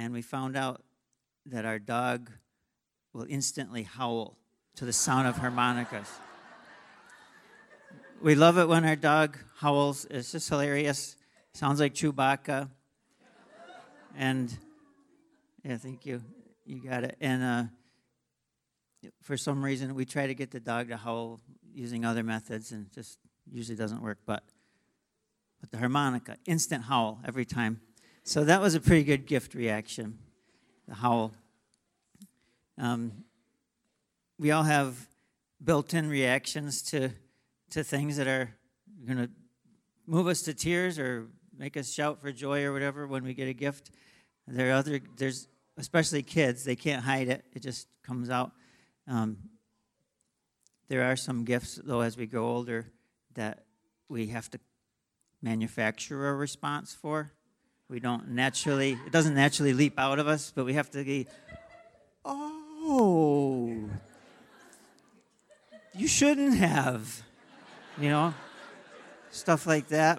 and we found out that our dog will instantly howl to the sound of harmonicas. We love it when our dog howls. It's just hilarious. Sounds like Chewbacca. And, yeah, thank you. You got it. And for some reason, we try to get the dog to howl using other methods, and it just usually doesn't work. But the harmonica, instant howl every time. So that was a pretty good gift reaction, the howl. We all have built-in reactions to things that are going to move us to tears or make us shout for joy or whatever when we get a gift. There's especially kids, they can't hide it. It just comes out. There are some gifts, though, as we grow older that we have to manufacture a response for. It doesn't naturally leap out of us, but we have to be, oh, you shouldn't have, stuff like that.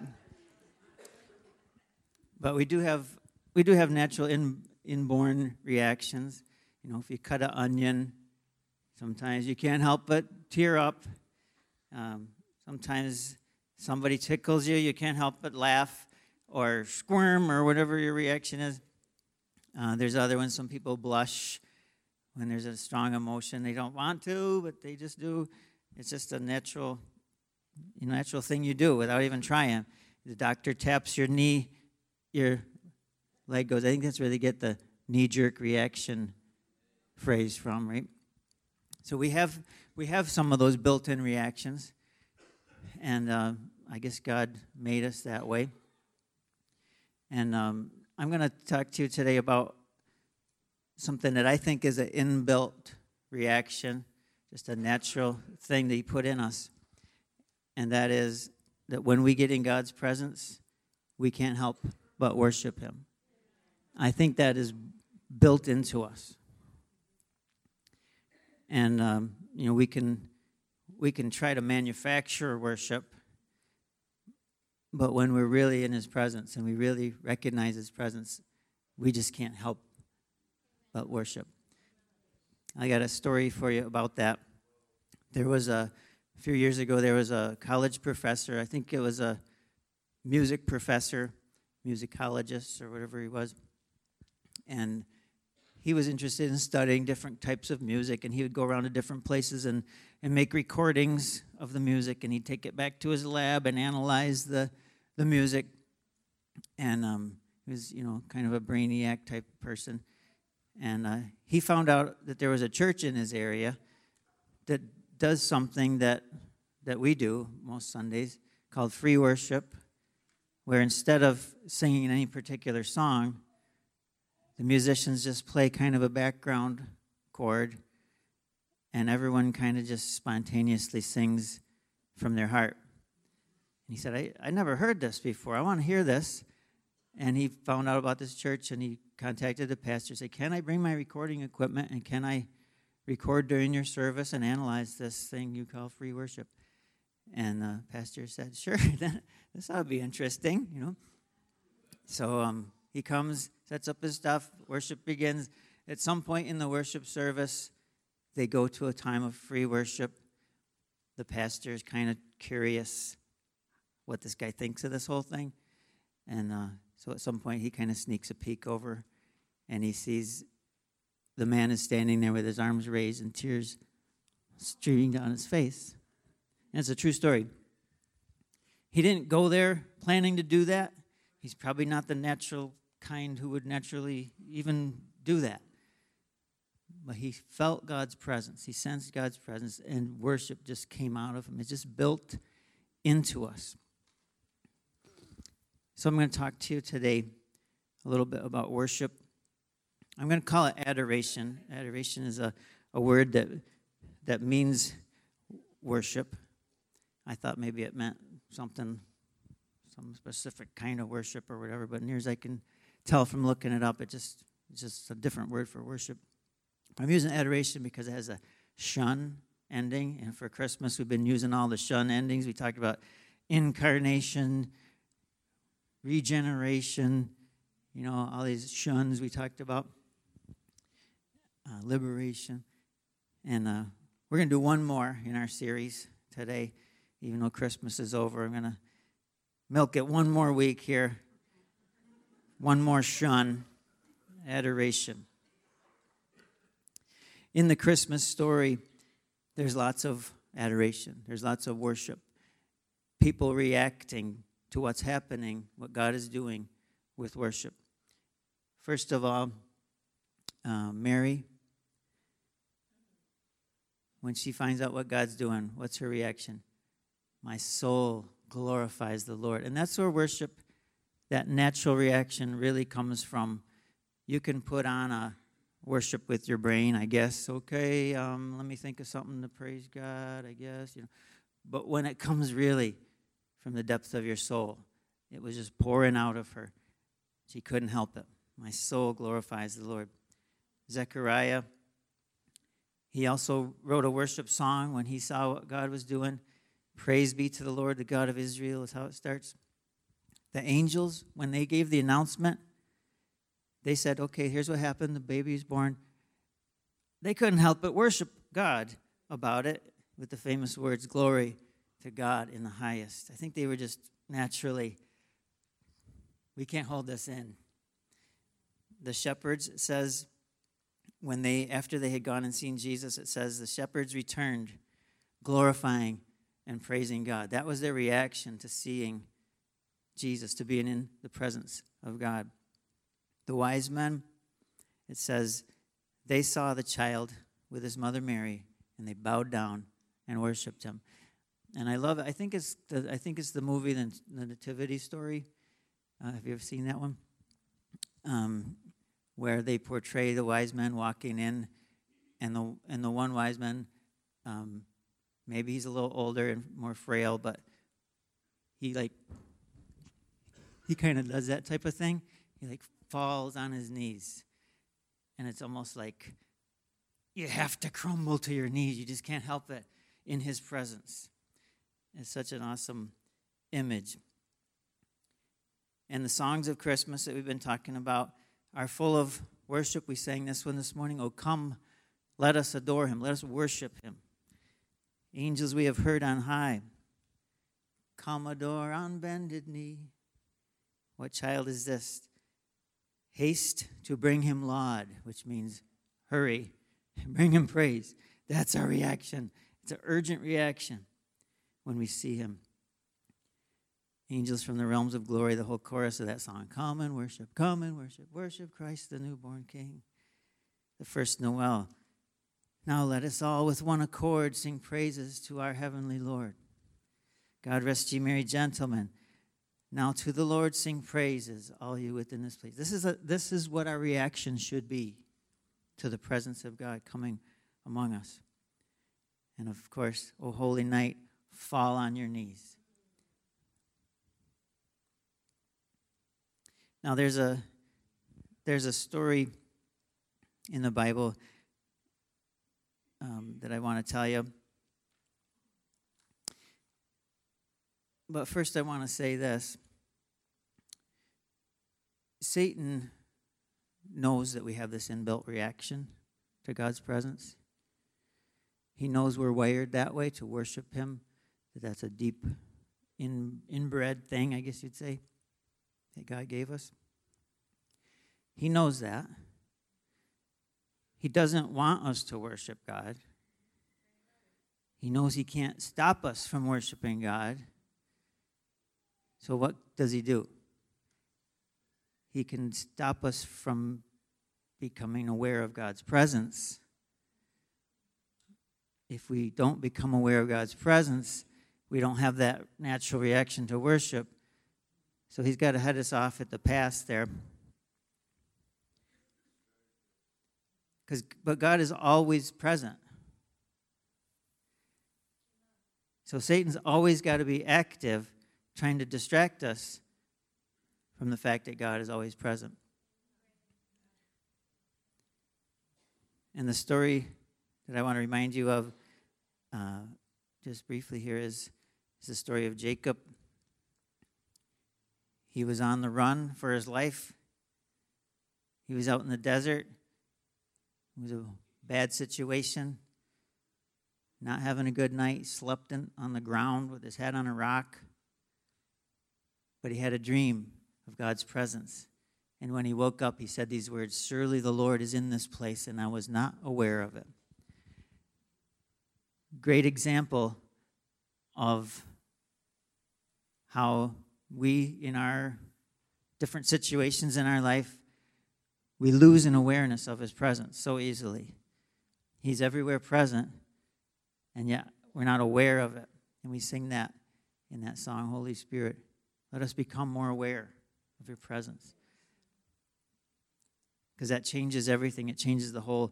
But we do have natural inborn reactions. If you cut an onion, sometimes you can't help but tear up. Sometimes somebody tickles you, you can't help but laugh or squirm or whatever your reaction is. There's other ones, some people blush when there's a strong emotion. They don't want to, but they just do. It's just a natural thing you do without even trying. The doctor taps your knee, your leg goes. I think that's where they get the knee-jerk reaction phrase from, right? So we have some of those built-in reactions, and I guess God made us that way. And I'm going to talk to you today about something that I think is an inbuilt reaction, just a natural thing that He put in us, and that is that when we get in God's presence, we can't help but worship Him. I think that is built into us. And we can try to manufacture worship, but when we're really in His presence and we really recognize His presence, we just can't help but worship. I got a story for you about that. There was a few years ago, there was a college professor. I think it was a music professor, musicologist, or whatever he was, and he was interested in studying different types of music, and he would go around to different places and make recordings of the music, and he'd take it back to his lab and analyze the music. And he was, kind of a brainiac type person. And he found out that there was a church in his area that does something that we do most Sundays called free worship, where instead of singing any particular song, the musicians just play kind of a background chord, and everyone kind of just spontaneously sings from their heart. And he said, I never heard this before. I want to hear this. And he found out about this church, and he contacted the pastor, said, can I bring my recording equipment, and can I record during your service and analyze this thing you call free worship? And the pastor said, sure, this ought to be interesting, So he comes, sets up his stuff, worship begins. At some point in the worship service, they go to a time of free worship. The pastor is kind of curious what this guy thinks of this whole thing. And so at some point, he kind of sneaks a peek over, and he sees the man is standing there with his arms raised and tears streaming down his face. And it's a true story. He didn't go there planning to do that. He's probably not the natural kind who would naturally even do that. But he felt God's presence. He sensed God's presence, and worship just came out of him. It's just built into us. So I'm going to talk to you today a little bit about worship. I'm going to call it adoration. Adoration is a word that means worship. I thought maybe it meant some specific kind of worship or whatever, but near as I can tell from looking it up, it's just a different word for worship. I'm using adoration because it has a shun ending, and for Christmas we've been using all the shun endings. We talked about incarnation, regeneration, You know, all these shuns we talked about, liberation. And we're going to do one more in our series today, even though Christmas is over. I'm going to milk it one more week here. One more shun, adoration. In the Christmas story, there's lots of adoration. There's lots of worship. People reacting to what's happening, what God is doing with worship. First of all, Mary, when she finds out what God's doing, what's her reaction? My soul glorifies the Lord. And that's where worship, that natural reaction really comes from. You can put on a worship with your brain, I guess. Okay, let me think of something to praise God, I guess. But when it comes really from the depths of your soul, it was just pouring out of her. She couldn't help it. My soul glorifies the Lord. Zechariah, he also wrote a worship song when he saw what God was doing. Praise be to the Lord, the God of Israel is how it starts. The angels, when they gave the announcement, they said, okay, here's what happened. The baby is born. They couldn't help but worship God about it with the famous words, glory to God in the highest. I think they were just naturally, we can't hold this in. The shepherds, it says, after they had gone and seen Jesus, it says the shepherds returned, glorifying and praising God. That was their reaction to seeing Jesus, to being in the presence of God. The wise men, it says, they saw the child with his mother Mary, and they bowed down and worshipped him. And I love it. I think it's the movie, the Nativity Story. Have you ever seen that one? Where they portray the wise men walking in, and the one wise man, maybe he's a little older and more frail, but he kind of does that type of thing. He falls on his knees, and it's almost like you have to crumble to your knees. You just can't help it in his presence. It's such an awesome image. And the songs of Christmas that we've been talking about are full of worship. We sang this one this morning. Oh, come, let us adore him. Let us worship him. Angels we have heard on high. Come adore on bended knee. What child is this? Haste to bring him laud, which means hurry, bring him praise. That's our reaction. It's an urgent reaction when we see him. Angels from the realms of glory, the whole chorus of that song. Come and worship, worship Christ the newborn King. The first Noel. Now let us all with one accord sing praises to our heavenly Lord. God rest ye merry gentlemen. Now to the Lord sing praises, all you within this place. This is what our reaction should be to the presence of God coming among us. And of course, O holy night, fall on your knees. Now there's a story in the Bible that I want to tell you. But first I want to say this. Satan knows that we have this inbuilt reaction to God's presence. He knows we're wired that way to worship him, that that's a deep inbred thing, I guess you'd say, that God gave us. He knows that. He doesn't want us to worship God. He knows he can't stop us from worshiping God. So what does he do? He can stop us from becoming aware of God's presence. If we don't become aware of God's presence, we don't have that natural reaction to worship. So he's got to head us off at the pass there. But God is always present. So Satan's always got to be active, trying to distract us from the fact that God is always present. And the story that I want to remind you of just briefly here is the story of Jacob. He was on the run for his life. He was out in the desert. It was a bad situation. Not having a good night. Slept on the ground with his head on a rock. But he had a dream of God's presence. And when he woke up, he said these words, "Surely the Lord is in this place, and I was not aware of it." Great example of how we, in our different situations in our life, we lose an awareness of his presence so easily. He's everywhere present, and yet we're not aware of it. And we sing that in that song, Holy Spirit, let us become more aware of your presence. Because that changes everything. It changes the whole.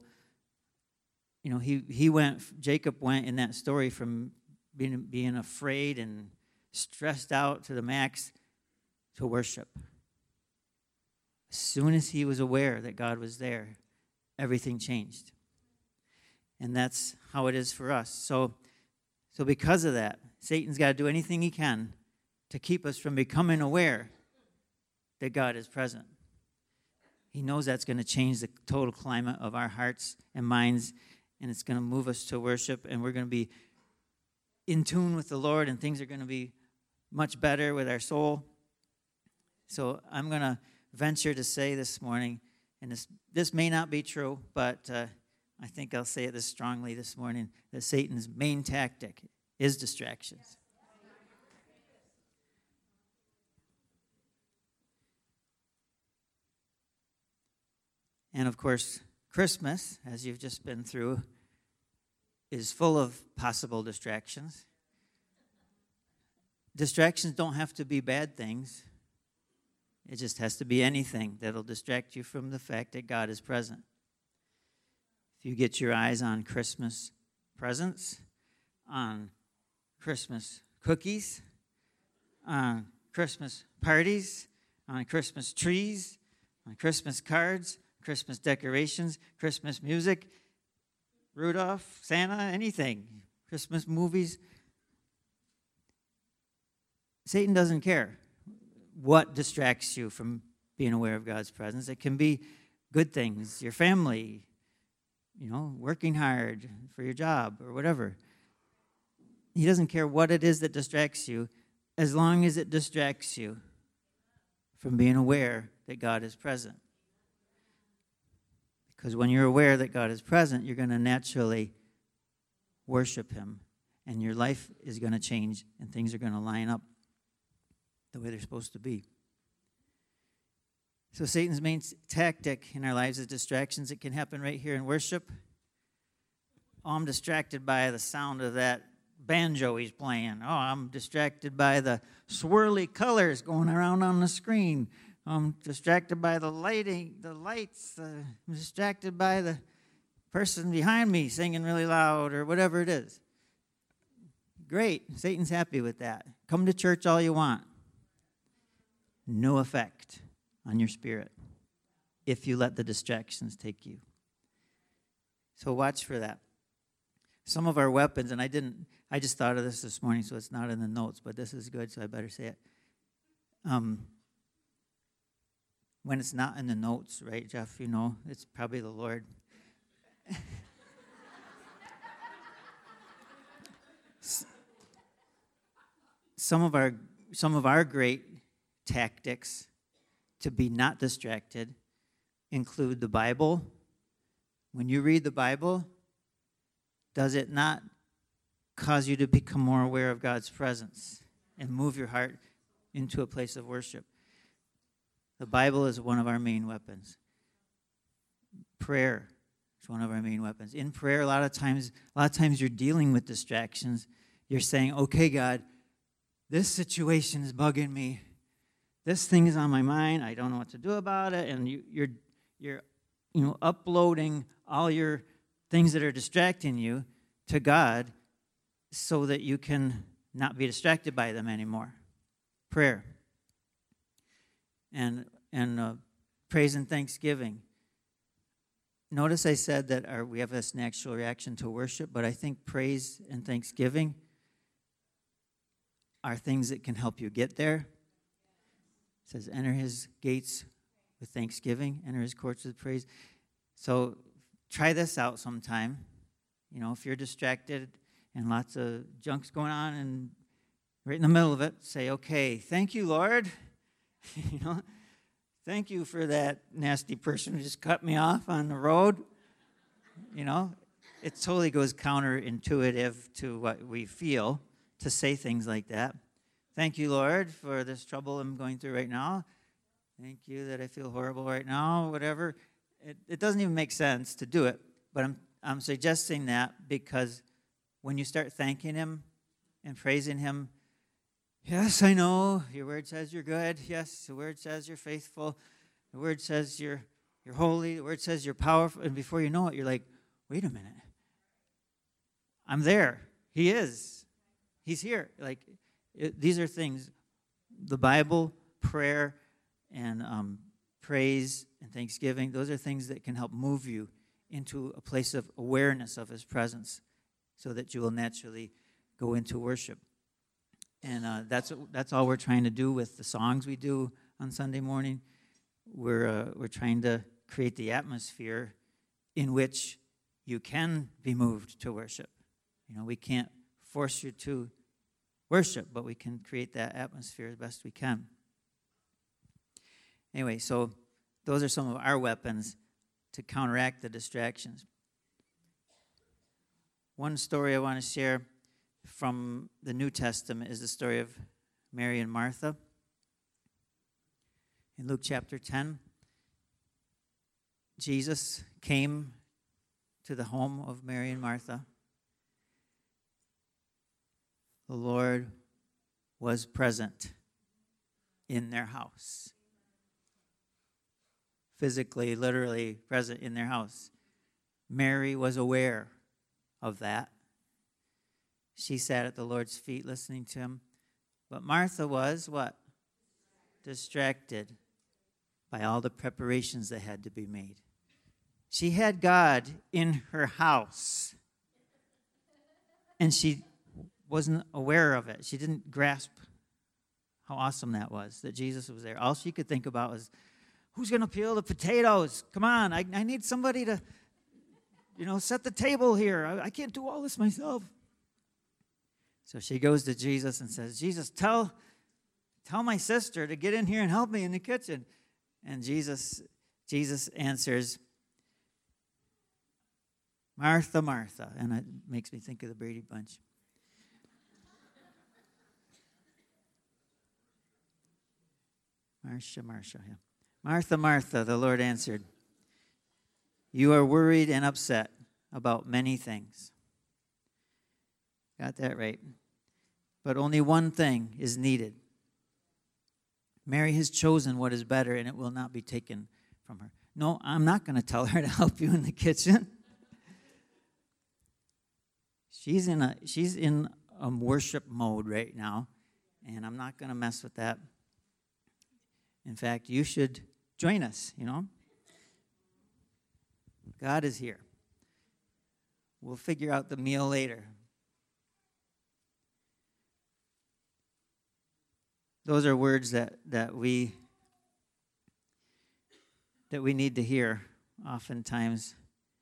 Jacob went in that story from being afraid and stressed out to the max to worship. As soon as he was aware that God was there, everything changed. And that's how it is for us. So because of that, Satan's got to do anything he can to keep us from becoming aware that God is present. He knows that's going to change the total climate of our hearts and minds, and it's going to move us to worship, and we're going to be in tune with the Lord, and things are going to be much better with our soul. So I'm going to venture to say this morning, and this may not be true, but I think I'll say it this strongly this morning, that Satan's main tactic is distractions. And of course, Christmas, as you've just been through, is full of possible distractions. Distractions don't have to be bad things. It just has to be anything that'll distract you from the fact that God is present. If you get your eyes on Christmas presents, on Christmas cookies, on Christmas parties, on Christmas trees, on Christmas cards, Christmas decorations, Christmas music, Rudolph, Santa, anything, Christmas movies. Satan doesn't care what distracts you from being aware of God's presence. It can be good things, your family, working hard for your job or whatever. He doesn't care what it is that distracts you, as long as it distracts you from being aware that God is present. Because when you're aware that God is present, you're going to naturally worship him. And your life is going to change, and things are going to line up the way they're supposed to be. So Satan's main tactic in our lives is distractions. It can happen right here in worship. Oh, I'm distracted by the sound of that banjo he's playing. Oh, I'm distracted by the swirly colors going around on the screen. I'm distracted by the lighting, the lights. I'm distracted by the person behind me singing really loud or whatever it is. Great. Satan's happy with that. Come to church all you want. No effect on your spirit if you let the distractions take you. So watch for that. Some of our weapons, and I just thought of this morning, so it's not in the notes, but this is good, so I better say it. When it's not in the notes, right, Jeff, it's probably the Lord. Some of our great tactics to be not distracted include the Bible. When you read the Bible, does it not cause you to become more aware of God's presence and move your heart into a place of worship? The Bible is one of our main weapons. Prayer is one of our main weapons. In prayer, a lot of times you're dealing with distractions. You're saying, "Okay, God, this situation is bugging me. This thing is on my mind. I don't know what to do about it." And you're uploading all your things that are distracting you to God so that you can not be distracted by them anymore. Prayer. And praise and thanksgiving. Notice I said that we have this natural reaction to worship, but I think praise and thanksgiving are things that can help you get there. It says, enter his gates with thanksgiving, enter his courts with praise. So try this out sometime. You know, if you're distracted and lots of junk's going on, and right in the middle of it, say, okay, thank you, Lord. You know, thank you for that nasty person who just cut me off on the road. You know, it totally goes counterintuitive to what we feel to say things like that. Thank you, Lord, for this trouble I'm going through right now. Thank you that I feel horrible right now, whatever. It doesn't even make sense to do it, but I'm suggesting that because when you start thanking him and praising him, yes, I know, your word says you're good. Yes, the word says you're faithful. The word says you're holy. The word says you're powerful. And before you know it, you're like, wait a minute. I'm there. He is. He's here. Like, these are things, the Bible, prayer, and praise and thanksgiving, those are things that can help move you into a place of awareness of his presence so that you will naturally go into worship. And that's all we're trying to do with the songs we do on Sunday morning. We're trying to create the atmosphere in which you can be moved to worship. You know, we can't force you to worship, but we can create that atmosphere as best we can. Anyway, so those are some of our weapons to counteract the distractions. One story I want to share from the New Testament is the story of Mary and Martha. In Luke chapter 10, Jesus came to the home of Mary and Martha. The Lord was present in their house. Physically, literally present in their house. Mary was aware of that. She sat at the Lord's feet listening to him. But Martha was what? Distracted by all the preparations that had to be made. She had God in her house, and she wasn't aware of it. She didn't grasp how awesome that was, that Jesus was there. All she could think about was, who's going to peel the potatoes? Come on, I need somebody to, set the table here. I can't do all this myself. So she goes to Jesus and says, Jesus, tell my sister to get in here and help me in the kitchen. And Jesus answers, Martha, Martha. And it makes me think of the Brady Bunch. Marcia, yeah. Martha, Martha, the Lord answered, you are worried and upset about many things. Got that right. But only one thing is needed. Mary has chosen what is better, and it will not be taken from her. No, I'm not going to tell her to help you in the kitchen. She's in a worship mode right now, and I'm not going to mess with that. In fact, you should join us, God is here. We'll figure out the meal later. Those are words that we need to hear oftentimes.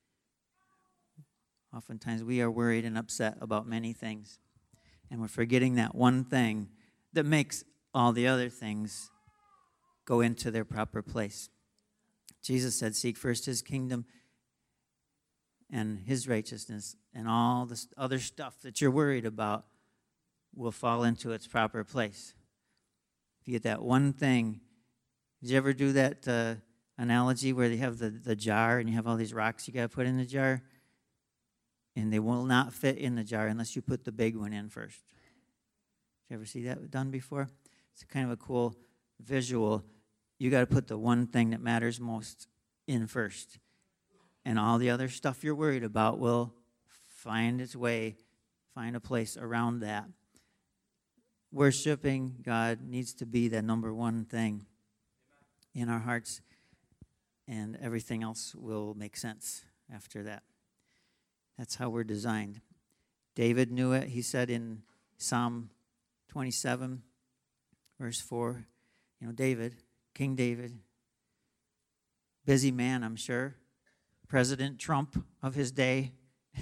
Oftentimes we are worried and upset about many things. And we're forgetting that one thing that makes all the other things go into their proper place. Jesus said, seek first his kingdom and his righteousness, and all this other stuff that you're worried about will fall into its proper place. If you get that one thing, did you ever do that analogy where they have the jar and you have all these rocks you got to put in the jar? And they will not fit in the jar unless you put the big one in first. Did you ever see that done before? It's kind of a cool visual. You got to put the one thing that matters most in first. And all the other stuff you're worried about will find its way, find a place around that. Worshiping God needs to be the number one thing in our hearts, and everything else will make sense after that. That's how we're designed. David knew it. He said in Psalm 27, verse 4, David, King David, Busy man, I'm sure. President Trump of his day.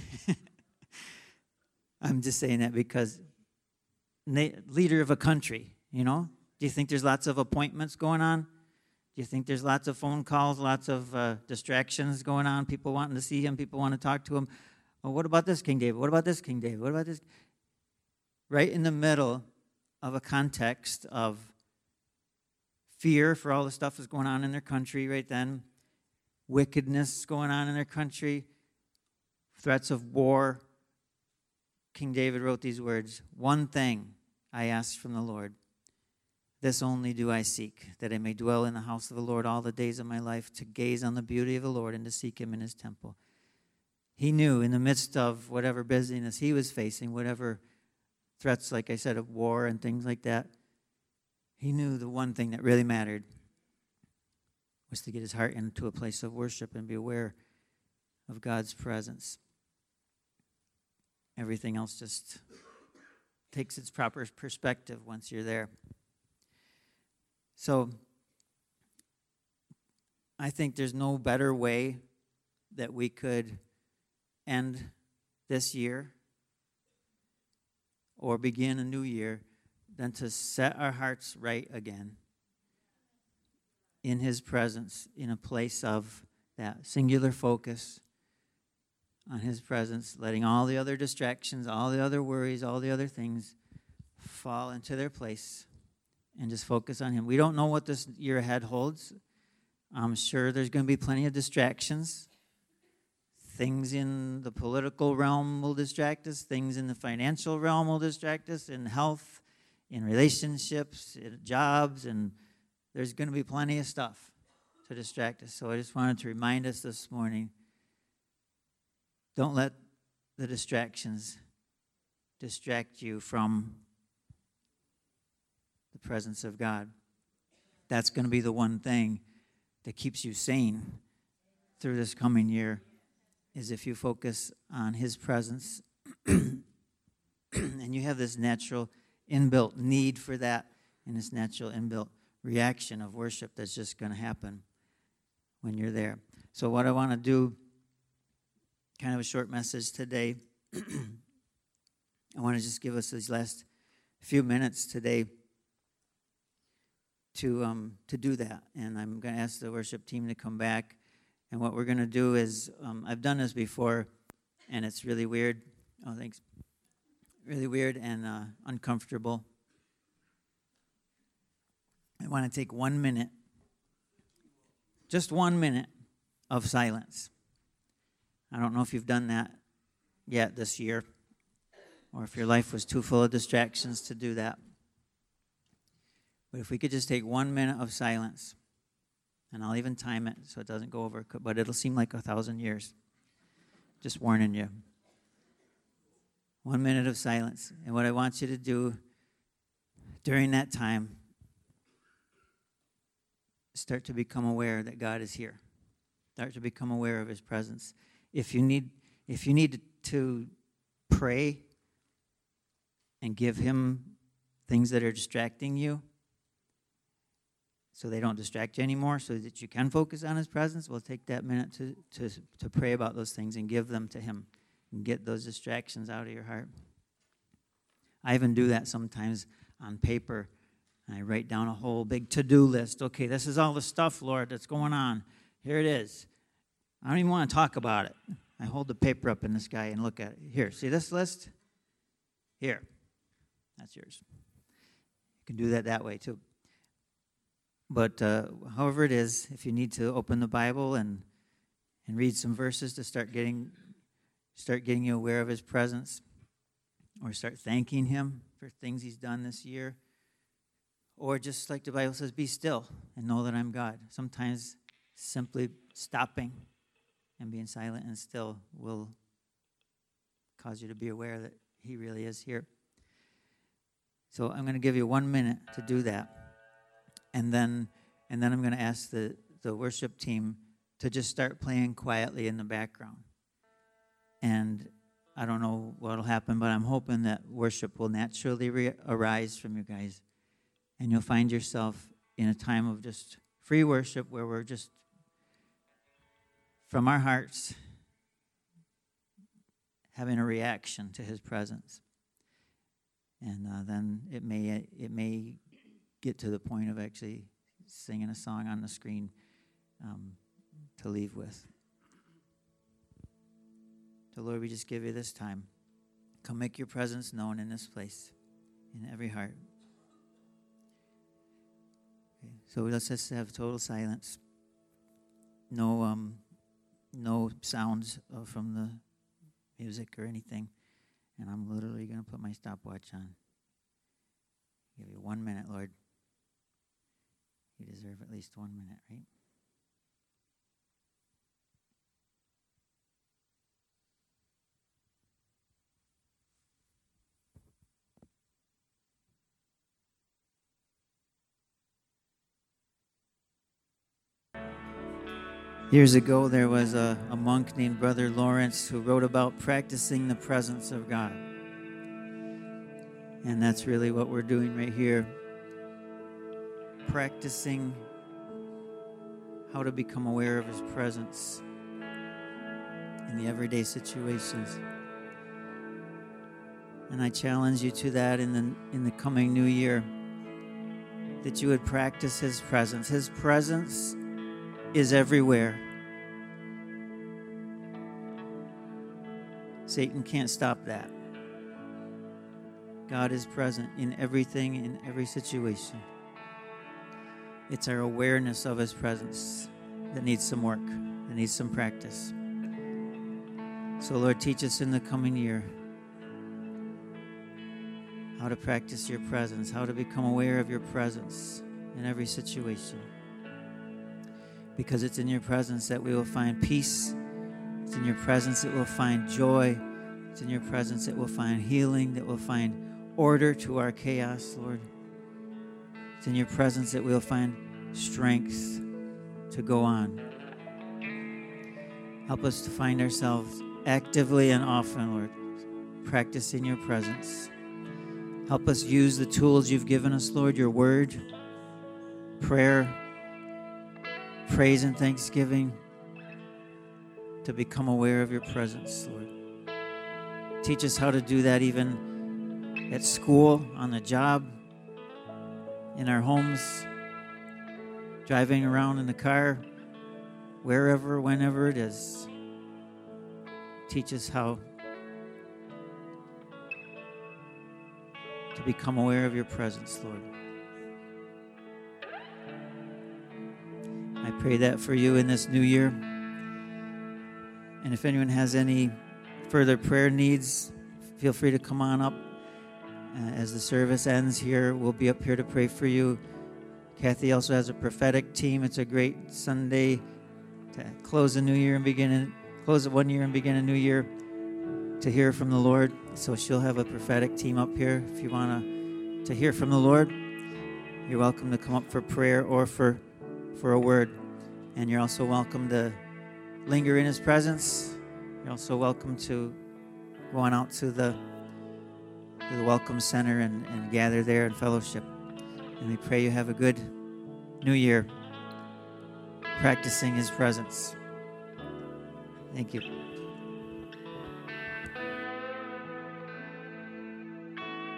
I'm just saying that because leader of a country, you know? Do you think there's lots of appointments going on? Do you think there's lots of phone calls, lots of distractions going on, people wanting to see him, people want to talk to him? Oh, what about this, King David? What about this, King David? What about this? Right in the middle of a context of fear for all the stuff that's going on in their country right then, wickedness going on in their country, threats of war, King David wrote these words, "One thing I ask from the Lord, this only do I seek, that I may dwell in the house of the Lord all the days of my life, to gaze on the beauty of the Lord and to seek him in his temple." He knew in the midst of whatever busyness he was facing, whatever threats, like I said, of war and things like that, he knew the one thing that really mattered was to get his heart into a place of worship and be aware of God's presence. Everything else just takes its proper perspective once you're there. So I think there's no better way that we could end this year or begin a new year than to set our hearts right again in his presence, in a place of that singular focus on his presence, letting all the other distractions, all the other worries, all the other things fall into their place and just focus on him. We don't know what this year ahead holds. I'm sure there's going to be plenty of distractions. Things in the political realm will distract us. Things in the financial realm will distract us. In health, in relationships, in jobs, and there's going to be plenty of stuff to distract us. So I just wanted to remind us this morning, don't let the distractions distract you from the presence of God. That's going to be the one thing that keeps you sane through this coming year, is if you focus on his presence and you have this natural inbuilt need for that and this natural inbuilt reaction of worship that's just going to happen when you're there. So what I want to do, kind of a short message today. I want to just give us these last few minutes today to do that. And I'm going to ask the worship team to come back. And what we're going to do is, I've done this before, and it's really weird. Oh, thanks. Really weird and uncomfortable. I want to take 1 minute, just 1 minute of silence. I don't know if you've done that yet this year, or if your life was too full of distractions to do that. But if we could just take 1 minute of silence, and I'll even time it so it doesn't go over, but it'll seem like 1,000 years. Just warning you. 1 minute of silence. And what I want you to do during that time, start to become aware that God is here. Start to become aware of his presence. If you need to pray and give him things that are distracting you, so they don't distract you anymore, so that you can focus on his presence, we'll take that minute to pray about those things and give them to him and get those distractions out of your heart. I even do that sometimes on paper. I write down a whole big to-do list. Okay, this is all the stuff, Lord, that's going on. Here it is. I don't even want to talk about it. I hold the paper up in the sky and look at it. Here, see this list? Here. That's yours. You can do that way too. But however it is, if you need to open the Bible and read some verses to start getting you aware of his presence, or start thanking him for things he's done this year, or just like the Bible says, be still and know that I'm God. Sometimes simply stopping and being silent and still will cause you to be aware that he really is here. So I'm going to give you 1 minute to do that. And then I'm going to ask the worship team to just start playing quietly in the background. And I don't know what will happen, but I'm hoping that worship will naturally arise from you guys. And you'll find yourself in a time of just free worship where we're just from our hearts having a reaction to his presence. And then it may get to the point of actually singing a song on the screen to leave with. So Lord, we just give you this time. Come make your presence known in this place, in every heart. Okay, so let's just have total silence. No sounds from the music or anything. And I'm literally going to put my stopwatch on. Give you 1 minute, Lord. You deserve at least 1 minute, right? Years ago, there was a monk named Brother Lawrence who wrote about practicing the presence of God. And that's really what we're doing right here. Practicing how to become aware of his presence in the everyday situations. And I challenge you to that in the coming new year, that you would practice his presence. His presence is everywhere. Satan can't stop that. God is present in everything, in every situation. It's our awareness of his presence that needs some work, that needs some practice. So Lord, teach us in the coming year how to practice your presence, how to become aware of your presence in every situation. Because it's in your presence that we will find peace. It's in your presence that we'll find joy. It's in your presence that we'll find healing, that we'll find order to our chaos, Lord. It's in your presence that we'll find strength to go on. Help us to find ourselves actively and often, Lord, practicing your presence. Help us use the tools you've given us, Lord, your word, prayer, praise and thanksgiving, to become aware of your presence, Lord. Teach us how to do that even at school, on the job, in our homes, driving around in the car, wherever, whenever it is. Teach us how to become aware of your presence, Lord. I pray that for you in this new year. And if anyone has any further prayer needs, feel free to come on up. As the service ends here, we'll be up here to pray for you. Kathy also has a prophetic team. It's a great Sunday to close the new year and close it 1 year and begin a new year to hear from the Lord. So she'll have a prophetic team up here. If you want to hear from the Lord, you're welcome to come up for prayer or for a word. And you're also welcome to linger in his presence. You're also welcome to go on out to the Welcome Center and gather there and fellowship. And we pray you have a good new year practicing his presence. Thank you.